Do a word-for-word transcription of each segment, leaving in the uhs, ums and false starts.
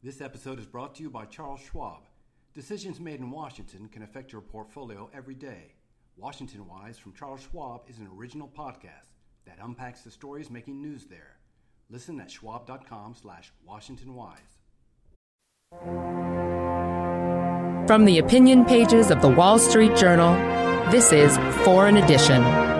This episode is brought to you by Charles Schwab. Decisions made in Washington can affect your portfolio every day. Washington Wise from Charles Schwab is an original podcast that unpacks the stories making news there. Listen at schwab.com slash Washington Wise. From the opinion pages of the Wall Street Journal, this is Foreign Edition.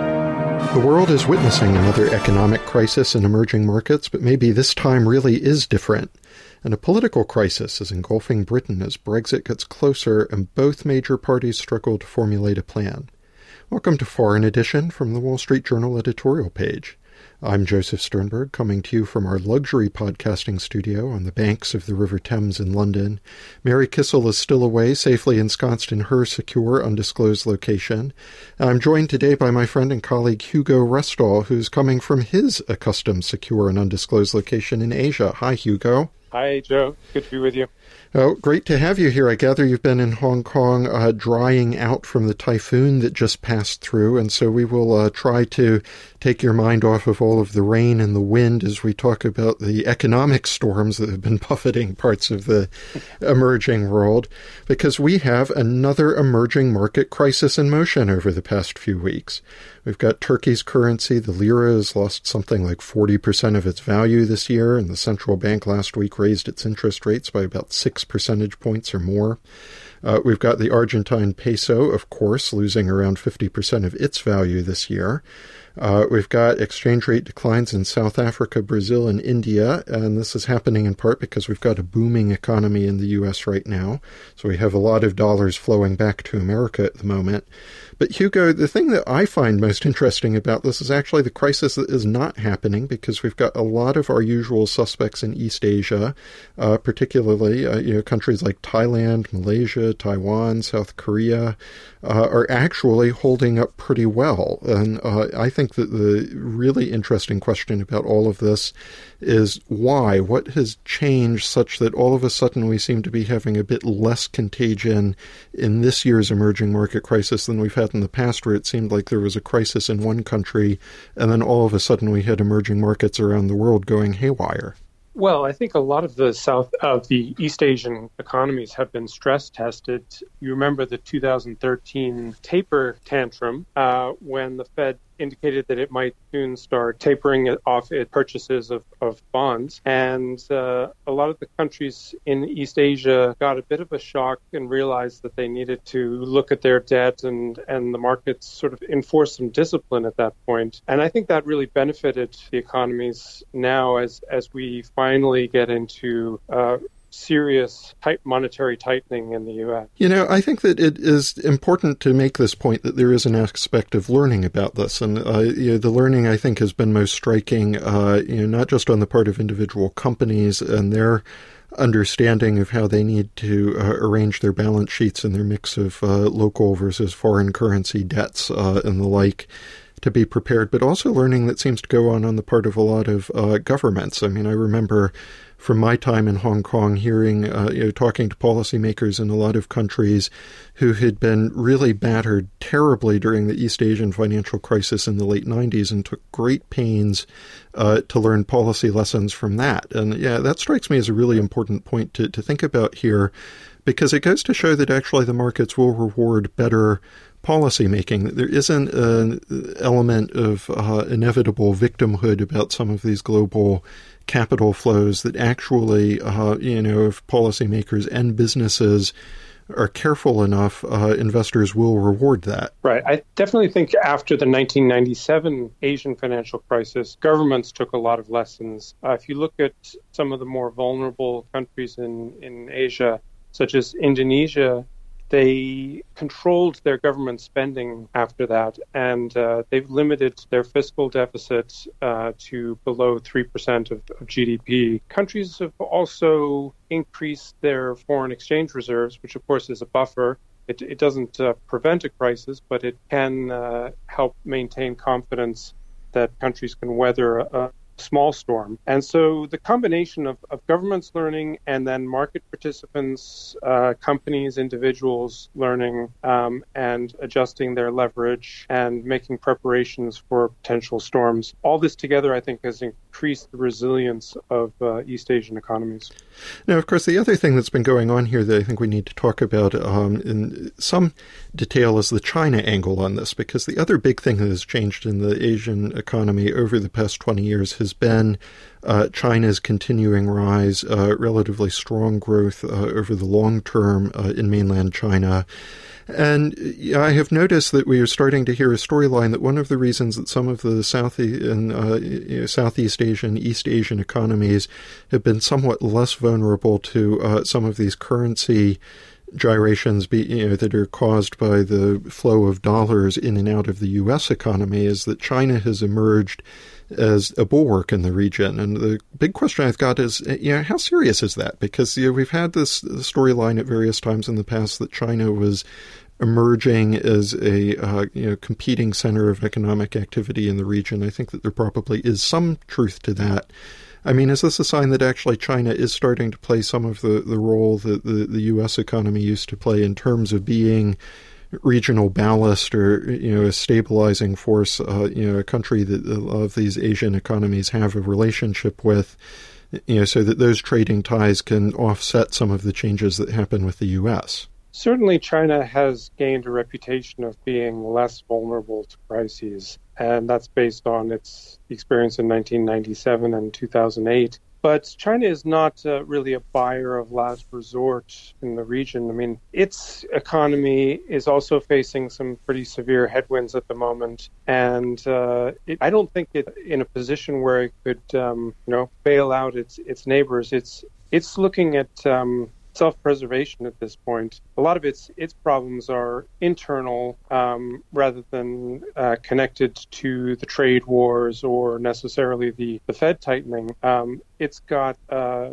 The world is witnessing another economic crisis in emerging markets, but maybe this time really is different. And a political crisis is engulfing Britain as Brexit gets closer and both major parties struggle to formulate a plan. Welcome to Foreign Edition from the Wall Street Journal editorial page. I'm Joseph Sternberg, coming to you from our luxury podcasting studio on the banks of the River Thames in London. Mary Kissel is still away, safely ensconced in her secure, undisclosed location. I'm joined today by my friend and colleague Hugo Restall, who's coming from his accustomed, secure, and undisclosed location in Asia. Hi, Hugo. Hi, Joe. Good to be with you. Oh, great to have you here. I gather you've been in Hong Kong uh, drying out from the typhoon that just passed through, and so we will uh, try to take your mind off of all of the rain and the wind as we talk about the economic storms that have been buffeting parts of the emerging world, because we have another emerging market crisis in motion over the past few weeks. We've got Turkey's currency. The lira has lost something like forty percent of its value this year, and the central bank last week raised its interest rates by about six percentage points or more. Uh, we've got the Argentine peso, of course, losing around fifty percent of its value this year. Uh, we've got exchange rate declines in South Africa, Brazil, and India, and this is happening in part because we've got a booming economy in the U S right now, so we have a lot of dollars flowing back to America at the moment. But Hugo, the thing that I find most interesting about this is actually the crisis that is not happening, because we've got a lot of our usual suspects in East Asia, uh, particularly uh, you know countries like Thailand, Malaysia, Taiwan, South Korea, uh, are actually holding up pretty well. And uh, I think that the really interesting question about all of this is why? What has changed such that all of a sudden we seem to be having a bit less contagion in this year's emerging market crisis than we've had in the past, where it seemed like there was a crisis in one country and then all of a sudden we had emerging markets around the world going haywire? Well, I think a lot of the South of the East Asian economies have been stress tested. You remember the two thousand thirteen taper tantrum uh, when the Fed indicated that it might soon start tapering off its purchases of, of bonds. And uh, a lot of the countries in East Asia got a bit of a shock and realized that they needed to look at their debt, and, and the markets sort of enforced some discipline at that point. And I think that really benefited the economies now as, as we finally get into uh, serious tight monetary tightening in the U S. You know, I think that it is important to make this point that there is an aspect of learning about this. And uh, you know, the learning, I think, has been most striking, uh, you know, not just on the part of individual companies and their understanding of how they need to uh, arrange their balance sheets and their mix of uh, local versus foreign currency debts uh, and the like, to be prepared, but also learning that seems to go on on the part of a lot of uh, governments. I mean, I remember from my time in Hong Kong hearing, uh, you know, talking to policymakers in a lot of countries who had been really battered terribly during the East Asian financial crisis in the late nineties and took great pains uh, to learn policy lessons from that. And yeah, that strikes me as a really important point to, to think about here, because it goes to show that actually the markets will reward better policy making, that there isn't an element of uh, inevitable victimhood about some of these global capital flows, that actually, uh, you know, if policymakers and businesses are careful enough, uh, investors will reward that. Right. I definitely think after the nineteen ninety-seven Asian financial crisis, governments took a lot of lessons. Uh, if you look at some of the more vulnerable countries in, in Asia, such as Indonesia, they controlled their government spending after that, and uh, they've limited their fiscal deficit uh, to below three percent of, of G D P. Countries have also increased their foreign exchange reserves, which of course is a buffer. It, it doesn't uh, prevent a crisis, but it can uh, help maintain confidence that countries can weather a, small storm. And so the combination of, of governments learning and then market participants, uh, companies, individuals learning um, and adjusting their leverage and making preparations for potential storms, all this together, I think, has increased the resilience of uh, East Asian economies. Now, of course, the other thing that's been going on here that I think we need to talk about um, in some detail is the China angle on this, because the other big thing that has changed in the Asian economy over the past twenty years has been uh, China's continuing rise, uh, relatively strong growth uh, over the long term uh, in mainland China. And I have noticed that we are starting to hear a storyline that one of the reasons that some of the South and uh, you know, Southeast Asian, East Asian economies have been somewhat less vulnerable to uh, some of these currency gyrations be, you know, that are caused by the flow of dollars in and out of the U S economy is that China has emerged as a bulwark in the region. And the big question I've got is, you know, how serious is that? Because, you know, we've had this storyline at various times in the past that China was emerging as a uh, you know competing center of economic activity in the region. I think that there probably is some truth to that. I mean, is this a sign that actually China is starting to play some of the, the role that the, the U S economy used to play in terms of being regional ballast or, you know, a stabilizing force, uh, you know, a country that a lot of these Asian economies have a relationship with, you know, so that those trading ties can offset some of the changes that happen with the U S? Certainly, China has gained a reputation of being less vulnerable to crises, and that's based on its experience in nineteen ninety-seven and two thousand eight. But China is not uh, really a buyer of last resort in the region. I mean, its economy is also facing some pretty severe headwinds at the moment, and uh, it, I don't think it's in a position where it could, um, you know, bail out its its neighbors. It's it's looking at um, self-preservation at this point. A lot of its its problems are internal um, rather than uh, connected to the trade wars or necessarily the, the Fed tightening. Um, it's got uh,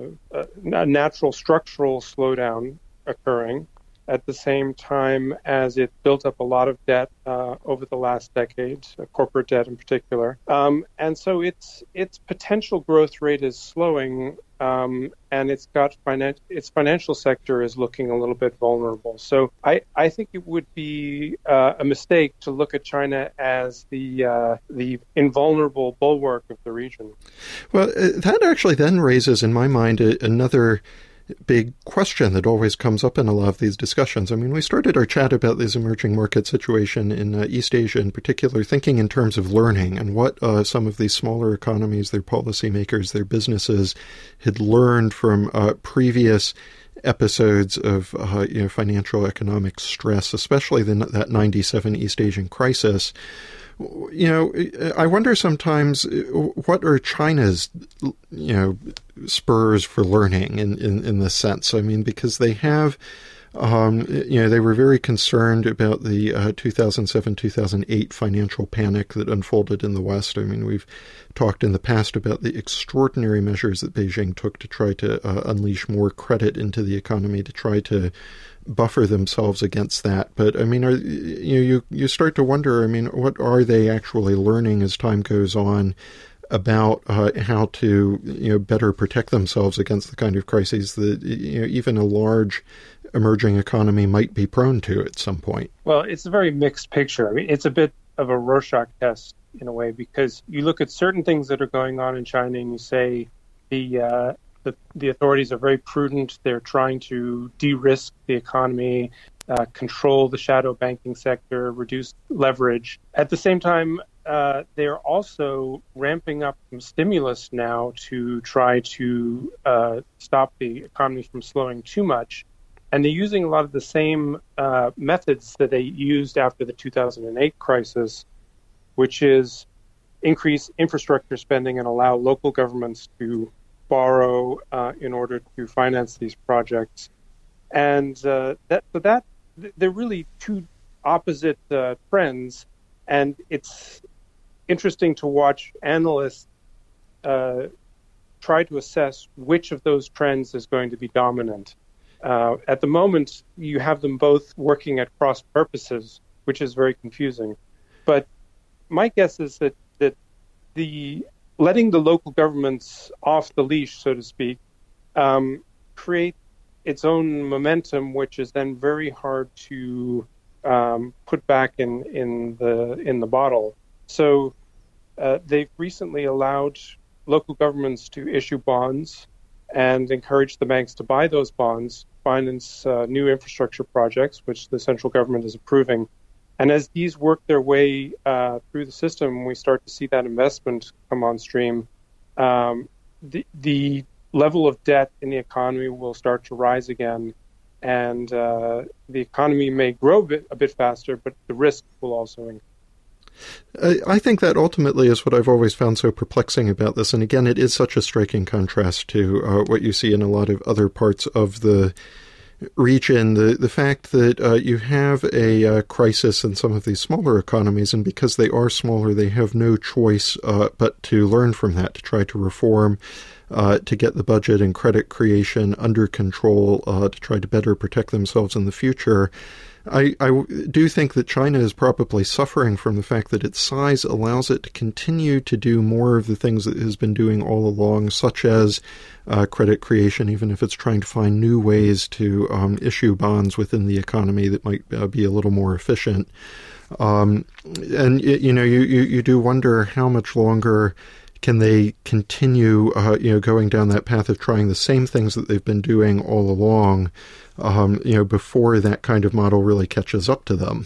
a natural structural slowdown occurring at the same time as it built up a lot of debt uh, over the last decade, uh, corporate debt in particular. Um, and so its its potential growth rate is slowing, um, and it's got finan- its financial sector is looking a little bit vulnerable. So I, I think it would be uh, a mistake to look at China as the uh, the invulnerable bulwark of the region. Well, uh, that actually then raises in my mind a, another big question that always comes up in a lot of these discussions. I mean, we started our chat about this emerging market situation in uh, East Asia in particular, thinking in terms of learning and what uh, some of these smaller economies, their policymakers, their businesses had learned from uh, previous episodes of uh, you know, financial economic stress, especially the, that ninety-seven East Asian crisis. You know, I wonder sometimes what are China's, you know, spurs for learning in, in, in this sense? I mean, because they have, um, you know, they were very concerned about the uh, two thousand seven, two thousand eight financial panic that unfolded in the West. I mean, we've talked in the past about the extraordinary measures that Beijing took to try to uh, unleash more credit into the economy, to try to buffer themselves against that. But I mean, are, you know, you you start to wonder, I mean, what are they actually learning as time goes on about uh, how to, you know, better protect themselves against the kind of crises that, you know, even a large emerging economy might be prone to at some point? Well, it's a very mixed picture. I mean, it's a bit of a Rorschach test in a way, because you look at certain things that are going on in China and you say the uh, The, the authorities are very prudent. They're trying to de-risk the economy, uh, control the shadow banking sector, reduce leverage. At the same time, uh, they're also ramping up some stimulus now to try to uh, stop the economy from slowing too much. And they're using a lot of the same uh, methods that they used after the two thousand eight crisis, which is increase infrastructure spending and allow local governments to borrow uh, in order to finance these projects. And uh, that, so that they're really two opposite uh, trends. And it's interesting to watch analysts uh, try to assess which of those trends is going to be dominant. Uh, at the moment, you have them both working at cross purposes, which is very confusing. But my guess is that, that the letting the local governments off the leash, so to speak, um, create its own momentum, which is then very hard to um, put back in, in the in the bottle. So uh, they've recently allowed local governments to issue bonds and encourage the banks to buy those bonds, finance uh, new infrastructure projects, which the central government is approving. And as these work their way uh, through the system, we start to see that investment come on stream. Um, the, the level of debt in the economy will start to rise again, and uh, the economy may grow a bit, a bit faster, but the risk will also increase. I think that ultimately is what I've always found so perplexing about this. And again, it is such a striking contrast to uh, what you see in a lot of other parts of the region. The the fact that uh, you have a uh, crisis in some of these smaller economies, and because they are smaller, they have no choice uh, but to learn from that, to try to reform, uh, to get the budget and credit creation under control, uh, to try to better protect themselves in the future. I, I do think that China is probably suffering from the fact that its size allows it to continue to do more of the things that it has been doing all along, such as uh, credit creation, even if it's trying to find new ways to um, issue bonds within the economy that might uh, be a little more efficient. Um, and, you know, you, you, you do wonder how much longer can they continue, uh, you know, going down that path of trying the same things that they've been doing all along, um, you know, before that kind of model really catches up to them.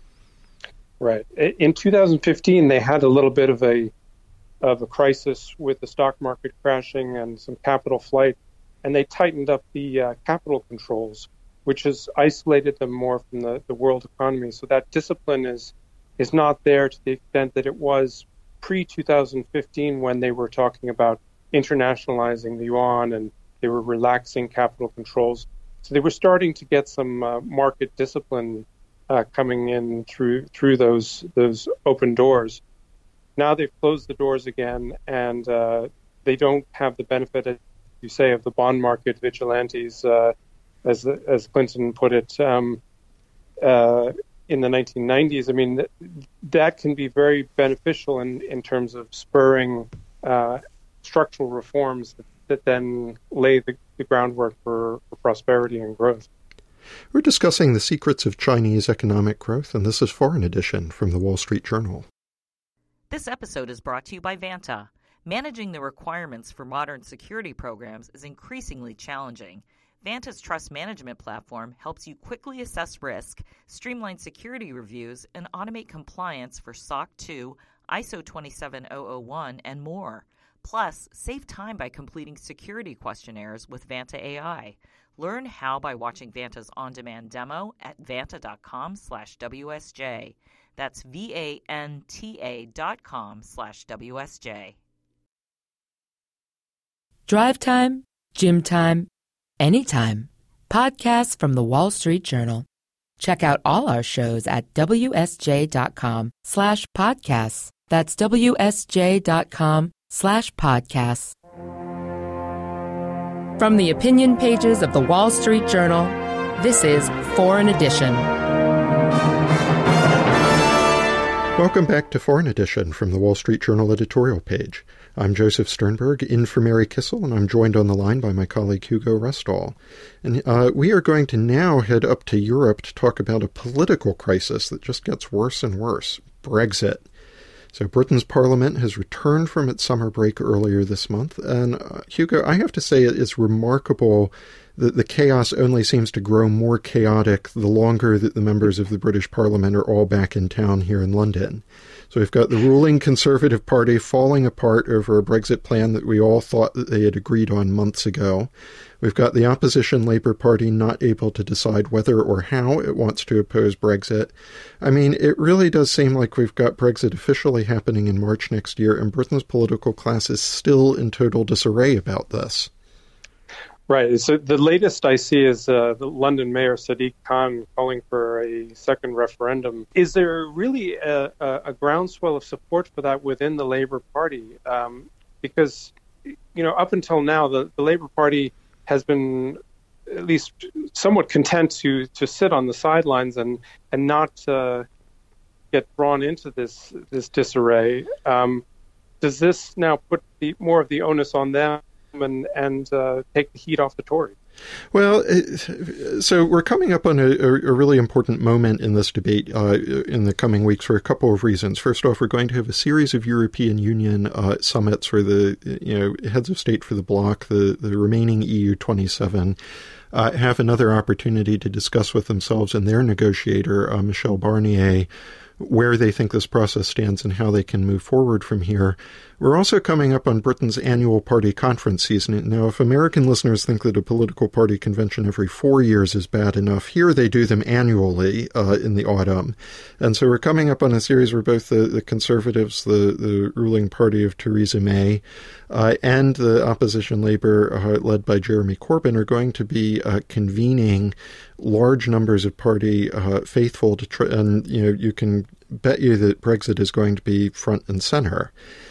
Right. In two thousand fifteen, they had a little bit of a of a crisis with the stock market crashing and some capital flight, and they tightened up the uh, capital controls, which has isolated them more from the, the world economy. So that discipline is is not there to the extent that it was pre two thousand fifteen, when they were talking about internationalizing the yuan and they were relaxing capital controls. So they were starting to get some uh, market discipline uh, coming in through through those those open doors. Now they've closed the doors again, and uh, they don't have the benefit, as you say, of the bond market vigilantes, uh, as as Clinton put it. Um, uh, in the nineteen nineties, I mean, th- that can be very beneficial in, in terms of spurring uh, structural reforms that, that then lay the, the groundwork for, for prosperity and growth. We're discussing the secrets of Chinese economic growth, and this is Foreign Edition from the Wall Street Journal. This episode is brought to you by Vanta. Managing the requirements for modern security programs is increasingly challenging. Vanta's trust management platform helps you quickly assess risk, streamline security reviews, and automate compliance for S O C two, I S O twenty-seven thousand one, and more. Plus, save time by completing security questionnaires with Vanta A I. Learn how by watching Vanta's on-demand demo at vanta.com slash WSJ. That's V-A-N-T-A dot com slash W-S-J. Drive time, gym time, anytime. Podcasts from the Wall Street Journal. Check out all our shows at WSJ.com slash podcasts. That's WSJ.com slash podcasts. From the opinion pages of the Wall Street Journal, this is Foreign Edition. Welcome back to Foreign Edition from the Wall Street Journal editorial page. I'm Joseph Sternberg, in for Mary Kissel, and I'm joined on the line by my colleague Hugo Restall. And uh, we are going to now head up to Europe to talk about a political crisis that just gets worse and worse, Brexit. So Britain's Parliament has returned from its summer break earlier this month, and uh, Hugo, I have to say it is remarkable that the chaos only seems to grow more chaotic the longer that the members of the British Parliament are all back in town here in London. So we've got the ruling Conservative Party falling apart over a Brexit plan that we all thought that they had agreed on months ago. We've got the opposition Labour Party not able to decide whether or how it wants to oppose Brexit. I mean, it really does seem like we've got Brexit officially happening in March next year, and Britain's political class is still in total disarray about this. Right. So the latest I see is uh, the London Mayor Sadiq Khan calling for a second referendum. Is there really a, a, a groundswell of support for that within the Labour Party? Um, because, you know, up until now, the, the Labour Party has been at least somewhat content to, to sit on the sidelines and and not uh, get drawn into this this disarray. Um, does this now put the, more of the onus on them and, and uh, take the heat off the Tories? Well, so we're coming up on a, a really important moment in this debate uh, in the coming weeks for a couple of reasons. First off, we're going to have a series of European Union uh, summits where the you know heads of state for the bloc, the, the remaining E U twenty-seven, uh, have another opportunity to discuss with themselves and their negotiator, uh, Michel Barnier, where they think this process stands and how they can move forward from here. We're also coming up on Britain's annual party conference season. Now, if American listeners think that a political party convention every four years is bad enough, here they do them annually uh, in the autumn. And so we're coming up on a series where both the, the Conservatives, the, the ruling party of Theresa May, uh, and the opposition Labour, uh, led by Jeremy Corbyn, are going to be uh, convening large numbers of party uh, faithful to try, and you know you can bet you that Brexit is going to be front and center.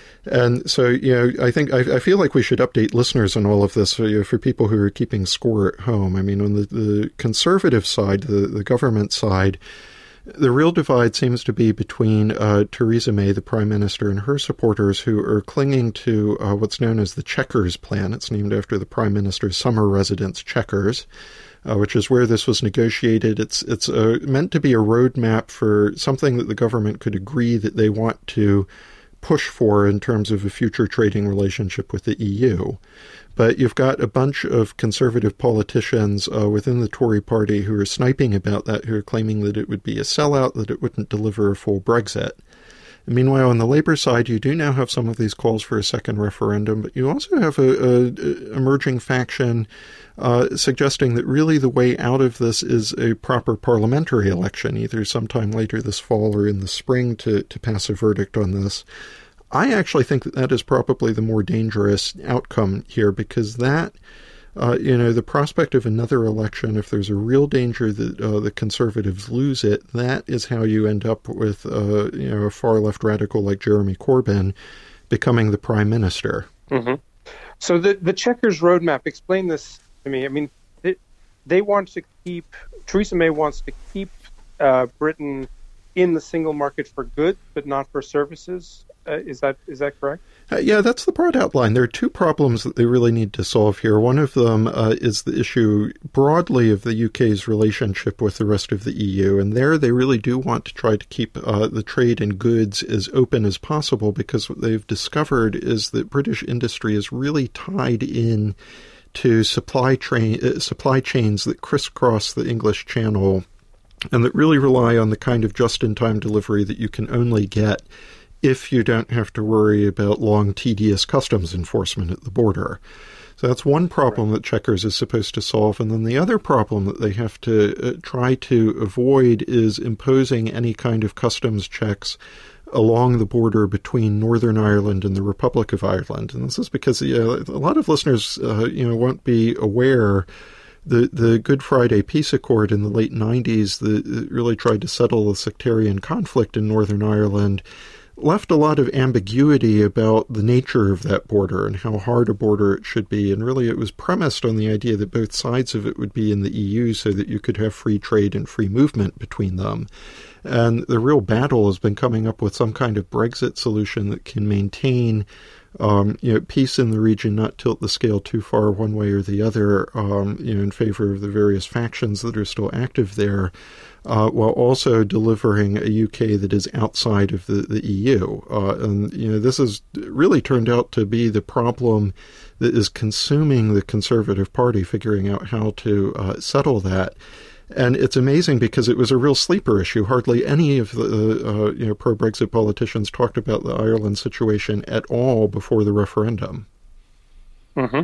And so, you know, I think I, I feel like we should update listeners on all of this for, you know, for people who are keeping score at home. I mean, on the, the conservative side, the, the government side, the real divide seems to be between uh, Theresa May, the Prime Minister, and her supporters who are clinging to uh, what's known as the Chequers Plan. It's named after the Prime Minister's summer residence, Chequers, uh, which is where this was negotiated. It's it's uh, meant to be a roadmap for something that the government could agree that they want to push for in terms of a future trading relationship with the E U. But you've got a bunch of conservative politicians uh, within the Tory party who are sniping about that, who are claiming that it would be a sellout, that it wouldn't deliver a full Brexit. And meanwhile, on the Labour side, you do now have some of these calls for a second referendum, but you also have a, a, a emerging faction uh, suggesting that really the way out of this is a proper parliamentary election, either sometime later this fall or in the spring to, to pass a verdict on this. I actually think that that is probably the more dangerous outcome here, because that, uh, you know, the prospect of another election, if there's a real danger that uh, the Conservatives lose it, that is how you end up with, uh, you know, a far-left radical like Jeremy Corbyn becoming the Prime Minister. Mm-hmm. So the, the Chequers roadmap, explain this to me. I mean, they, they want to keep, Theresa May wants to keep uh, Britain in the single market for goods, but not for services. Uh, is that is that correct? Uh, yeah, that's the broad outline. There are two problems that they really need to solve here. One of them uh, is the issue broadly of the U K's relationship with the rest of the E U. And there they really do want to try to keep uh, the trade in goods as open as possible, because what they've discovered is that British industry is really tied in to supply, train, uh, supply chains that crisscross the English Channel and that really rely on the kind of just-in-time delivery that you can only get if you don't have to worry about long, tedious customs enforcement at the border. So that's one problem that Chequers is supposed to solve. And then the other problem that they have to uh, try to avoid is imposing any kind of customs checks along the border between Northern Ireland and the Republic of Ireland. And this is because uh, a lot of listeners uh, you know, won't be aware The the Good Friday Peace Accord in the late nineties that really tried to settle the sectarian conflict in Northern Ireland left a lot of ambiguity about the nature of that border and how hard a border it should be. And really it was premised on the idea that both sides of it would be in the E U so that you could have free trade and free movement between them. And the real battle has been coming up with some kind of Brexit solution that can maintain Um, you know, peace in the region, not tilt the scale too far one way or the other, um, you know, in favor of the various factions that are still active there, uh, while also delivering a U K that is outside of the, the E U. Uh, and, you know, this has really turned out to be the problem that is consuming the Conservative Party, figuring out how to uh, settle that. And it's amazing because it was a real sleeper issue. Hardly any of the uh, you know pro-Brexit politicians talked about the Ireland situation at all before the referendum. Mm-hmm.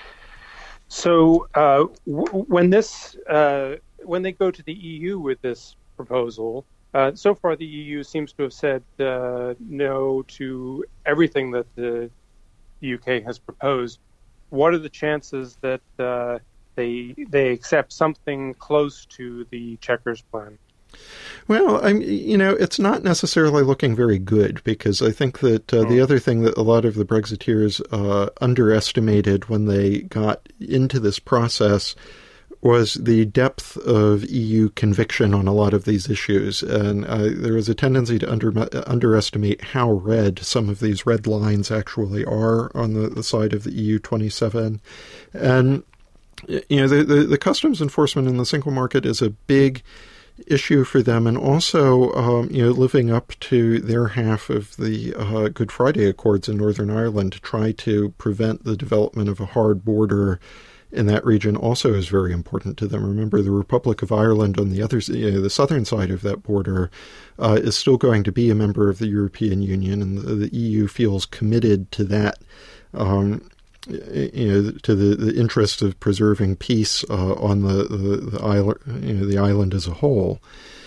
So uh, w- when this uh, when they go to the E U with this proposal, uh, so far the E U seems to have said uh, no to everything that the U K has proposed. What are the chances that uh, they they accept something close to the Chequers plan? Well, I'm, you know, it's not necessarily looking very good, because I think that uh, mm. the other thing that a lot of the Brexiteers uh, underestimated when they got into this process was the depth of E U conviction on a lot of these issues. And uh, there is a tendency to under, underestimate how red some of these red lines actually are on the, the side of the E U twenty-seven. And, you know, the, the, the customs enforcement in the single market is a big issue for them, and also, um, you know, living up to their half of the uh, Good Friday Accords in Northern Ireland to try to prevent the development of a hard border in that region also is very important to them. Remember, the Republic of Ireland on the other, you know, the southern side of that border uh, is still going to be a member of the European Union, and the, the E U feels committed to that. Um, you know, to the, the interest of preserving peace uh, on the the, the island, you know, the island as a whole.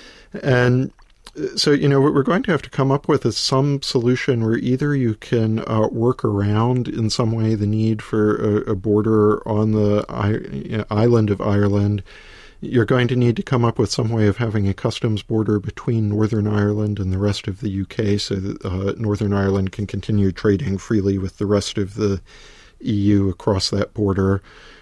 And so, you know, what we're going to have to come up with is some solution where either you can uh, work around in some way the need for a, a border on the you know, island of Ireland. You're going to need to come up with some way of having a customs border between Northern Ireland and the rest of the U K so that uh, Northern Ireland can continue trading freely with the rest of the E U across that border,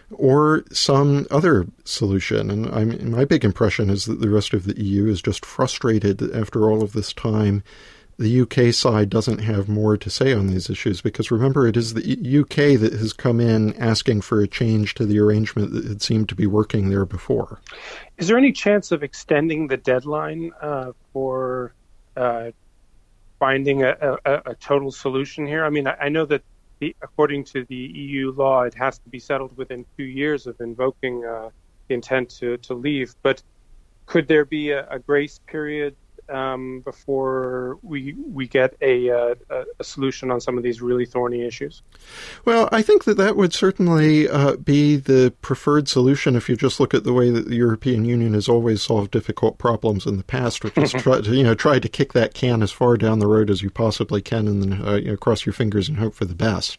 or some other solution. And I mean, my big impression is that the rest of the E U is just frustrated that after all of this time, the U K side doesn't have more to say on these issues, because remember, it is the U K that has come in asking for a change to the arrangement that had seemed to be working there before. Is there any chance of extending the deadline uh, for uh, finding a, a, a total solution here? I mean, I, I know that The, according to the E U law, it has to be settled within two years of invoking uh, the intent to, to leave. But could there be a, a grace period um, before we we get a, uh, a solution on some of these really thorny issues? Well, I think that that would certainly uh, be the preferred solution if you just look at the way that the European Union has always solved difficult problems in the past, which is try to, you know, try to kick that can as far down the road as you possibly can and then uh, you know, cross your fingers and hope for the best.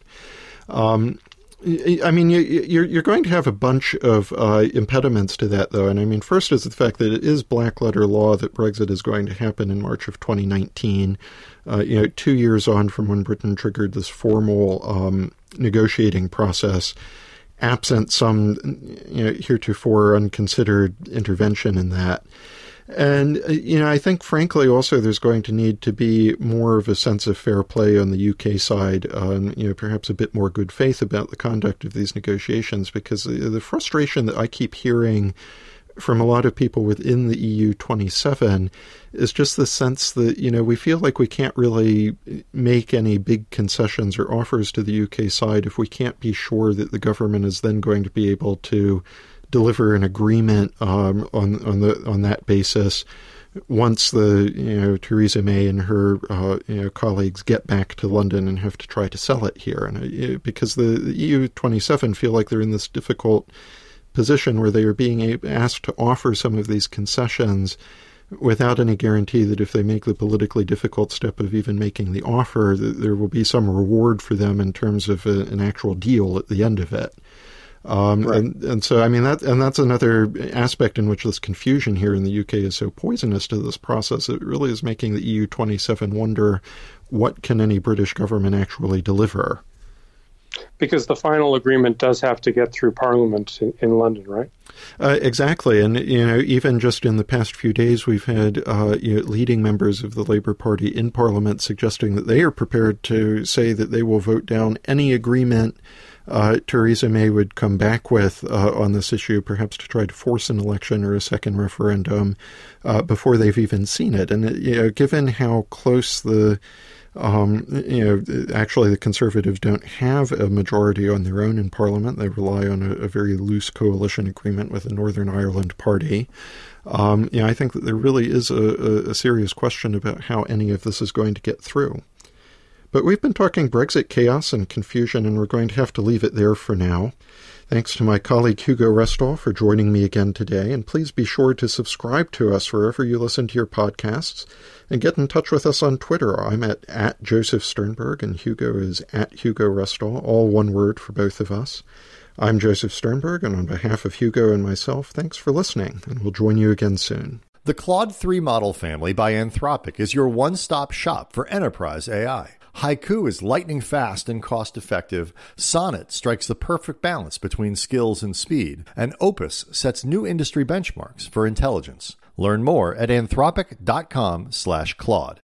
Um, I mean, you, you're, you're going to have a bunch of uh, impediments to that, though. And I mean, first is the fact that it is black letter law that Brexit is going to happen in March of twenty nineteen, uh, you know, two years on from when Britain triggered this formal um, negotiating process, absent some, you know, heretofore unconsidered intervention in that. And, you know, I think, frankly, also there's going to need to be more of a sense of fair play on the U K side, um, you know, perhaps a bit more good faith about the conduct of these negotiations, because the, the frustration that I keep hearing from a lot of people within the E U twenty-seven is just the sense that, you know, we feel like we can't really make any big concessions or offers to the U K side if we can't be sure that the government is then going to be able to deliver an agreement um, on on the on that basis once the you know Theresa May and her uh, you know colleagues get back to London and have to try to sell it here, and uh, because the, the E U twenty-seven feel like they're in this difficult position where they are being asked to offer some of these concessions without any guarantee that if they make the politically difficult step of even making the offer, that there will be some reward for them in terms of a, an actual deal at the end of it. Um, right. and, and so, I mean, that, and that's another aspect in which this confusion here in the U K is so poisonous to this process. It really is making the E U twenty-seven wonder, what can any British government actually deliver? Because the final agreement does have to get through Parliament in, in London, right? Uh, exactly. And, you know, even just in the past few days, we've had uh, you know, leading members of the Labour Party in Parliament suggesting that they are prepared to say that they will vote down any agreement Uh, Theresa May would come back with uh, on this issue, perhaps to try to force an election or a second referendum uh, before they've even seen it. And, you know, given how close the, um, you know, actually the Conservatives don't have a majority on their own in Parliament. They rely on a, a very loose coalition agreement with the Northern Ireland Party. Um, you know, I think that there really is a, a serious question about how any of this is going to get through. But we've been talking Brexit chaos and confusion, and we're going to have to leave it there for now. Thanks to my colleague Hugo Restall for joining me again today, and please be sure to subscribe to us wherever you listen to your podcasts, and get in touch with us on Twitter. I'm at, at Joseph Sternberg, and Hugo is at Hugo Restall, all one word for both of us. I'm Joseph Sternberg, and on behalf of Hugo and myself, thanks for listening, and we'll join you again soon. The Claude three model family by Anthropic is your one-stop shop for enterprise A I. Haiku is lightning fast and cost-effective. Sonnet strikes the perfect balance between skills and speed. And Opus sets new industry benchmarks for intelligence. Learn more at anthropic.com slash Claude.